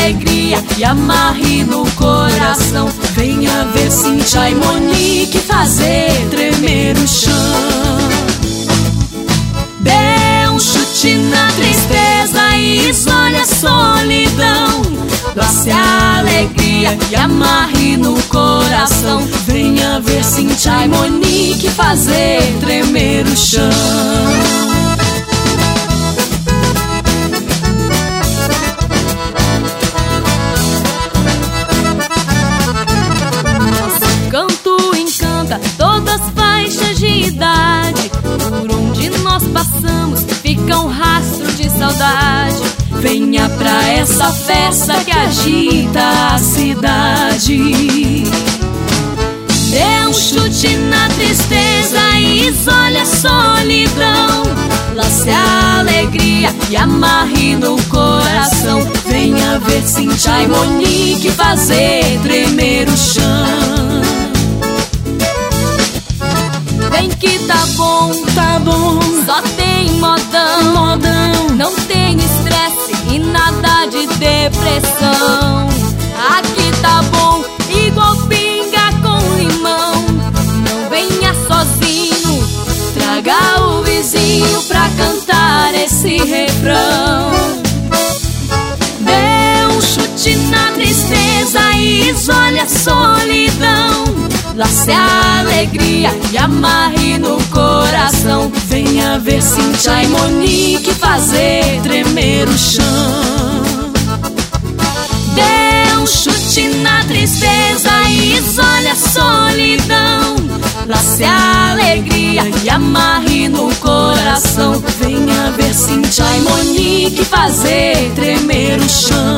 alegria e amarre no coração. Venha ver Cíntia e Monique fazer tremer o chão. Dê um chute na tristeza e isole a solidão. Lace a alegria e amarre no coração. Venha ver Cíntia e Monique fazer tremer o chão. Canto encanta todas as faixas de idade. Por onde nós passamos fica um rastro de saudade. Venha pra essa festa que agita a cidade. Dê um chute na tristeza e isole a solidão. Lace a alegria e amarre no coração. Venha ver Cíntia e Monique fazer tremer o chão. Vem que tá bom, só tem modão, modão. Não tem estresse e nada de depressão. Aqui tá bom, igual pinga com limão. Não venha sozinho, traga o vizinho pra cantar esse refrão. Dê um chute na tristeza e isole a solidão. Lace a alegria e amarre no coração. Venha ver Cíntia e Monique fazer tremer o chão. Dê um chute na tristeza e isole a solidão. Lace a alegria e amarre no coração. Venha ver Cíntia e Monique fazer tremer o chão.